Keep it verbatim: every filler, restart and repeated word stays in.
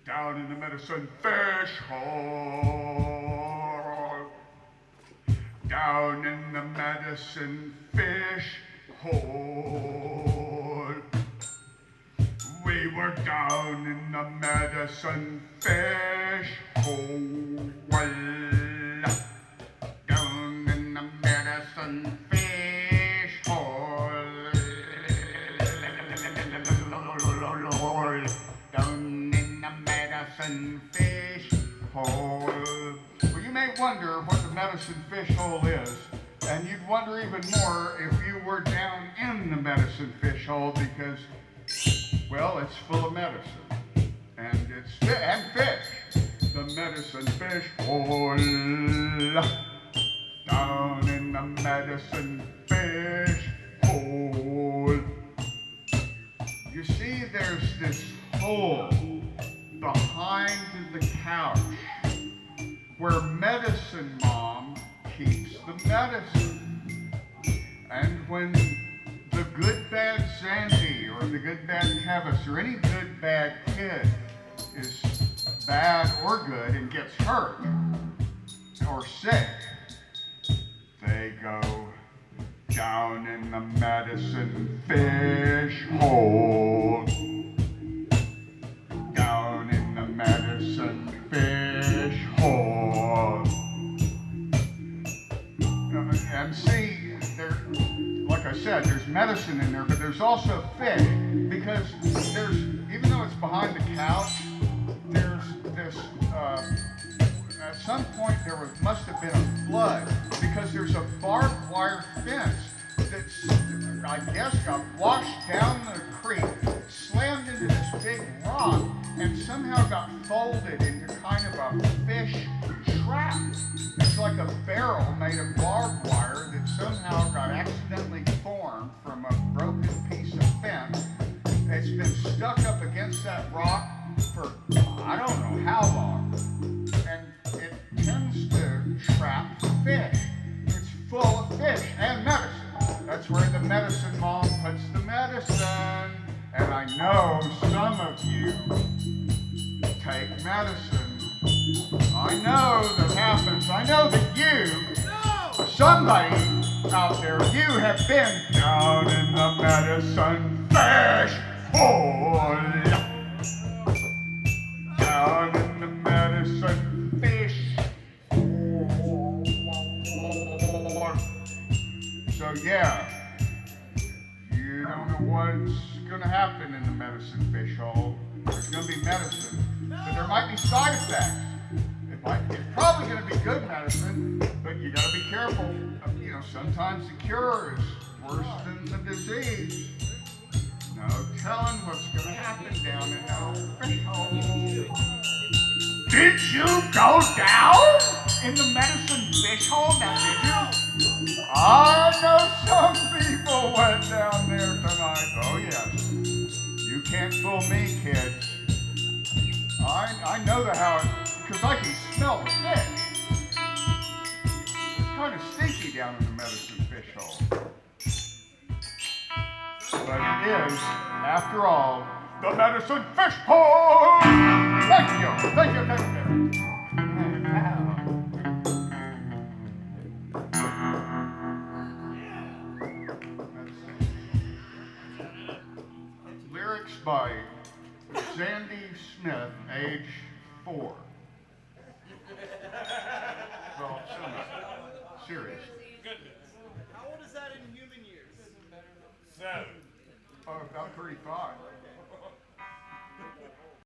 down in the medicine fish hole. Down in the medicine fish hole. We were down in the medicine fish hole. Down in the medicine fish hole. Down in the medicine fish hole. Well, you may wonder what the medicine fish hole is, and you'd wonder even more if you were down in the medicine fish hole, because, well, it's full of medicine, and it's fi- and fish. The medicine fish hole. Down in the medicine fish hole. You see, there's this hole behind the couch where Medicine Mom keeps the medicine. And when the good bad Sandy or the good bad Kevis or any good bad kid is bad or good and gets hurt or sick, they go down in the medicine fish hole. Down in the medicine fish hole. And see, there, like I said, there's medicine in there, but there's also fish, because there's, even though it's behind the couch, there's this, uh, at some point there was, must have been a flood, because there's a barbed wire fence that's, I guess, got washed down the creek, slammed into this big rock, and somehow got folded into kind of a fish trap. It's like a barrel made of barbed wire that somehow got accidentally formed from a broken piece of fence. It's been stuck up against that rock for I don't know how long. And it tends to trap fish. It's full of fish and medicine. That's where the Medicine Mom puts the medicine. And I know some of you take medicine. I know that happens. I know that you, somebody out there, you have been down in the medicine fish hole. Down in the medicine fish hole. So yeah, you don't know what's going to happen in the medicine fish hole. There's going to be medicine, but there might be side effects. It might, it's probably going to be good medicine, but you got to be careful. You know, sometimes the cure is worse than the disease. No telling what's going to happen down in that old fish hole. Did you go down in the medicine fish hole? Now, did you? I know some people went down there tonight. Oh, yes. You can't fool me, kids. I I know the how it, because I can smell the fish. It's kind of stinky down in the medicine fish hole. But it is, after all, the medicine fish hole! Thank you, thank you, thank you. Lyrics by Sandy Smith, age four. Well, seriously. How old is that in human years? Seven. Oh, about thirty-five.